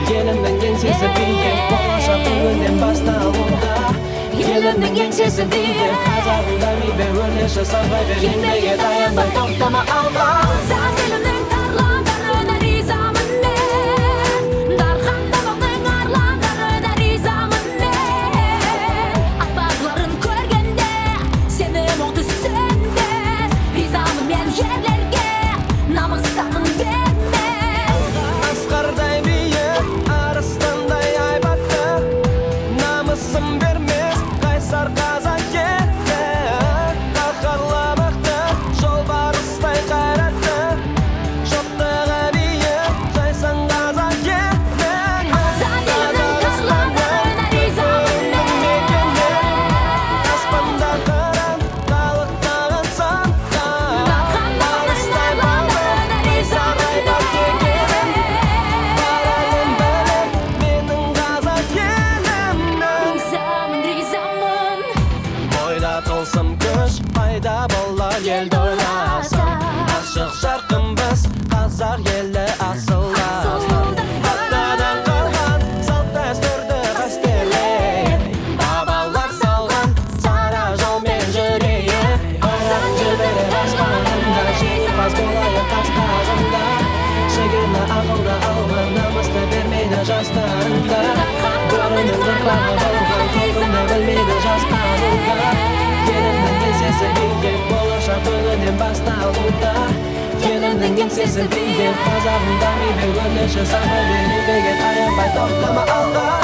Елімнің еңсесі биік, болашақ бүгіннен басталуда. Елімнің еңсесі биік, қазағым дами бер, өрлеші сарбай бер, еңбекке таянбай тоқтама алға. Елімнің тарландарына ризамын мен, дархан бабаңның арландарына ризамын мен. Аппақларын көргенде сені моқты сөнбес, ризамын мен ерлерге намыстамын бермес. Асқардай биік, арыстандай айбатты, намысын бермес, қайсар қазақ кетті. Қаһарлы мықты, жолбарыстай қайратты, жоқтығы биік, жайсаң қазақ кетті. Елімнің тарландарына ризамын мен, аспанда қыран, қалықтаған самға, дархан бабаңның арландарына ризамын мен. барарым біліп, менің қазақ елімнің. Ризамын Бойда тылсым күш пайда болар елді ойласам. Ашық жарқынбыз, қазақ елі асылдас. Атадан қалған салт дәстүрді қастерлей, бабалар салған сара жолмен жүрейік. Ұран жіберер аспанында, жеңімпаз болайық тастағында. Жігерлі ақылды алған, намысты бермейді жастарында. Көрінің ұрпағы болған, толқынды білмейді жастарында. Елімнің еңсесі биік, болашақ бүгіннен басталуда. Елімнің еңсесі биік, қазағым дами бер, өрлеші сарбай бер, еңбекке таянбай тоқтама алға.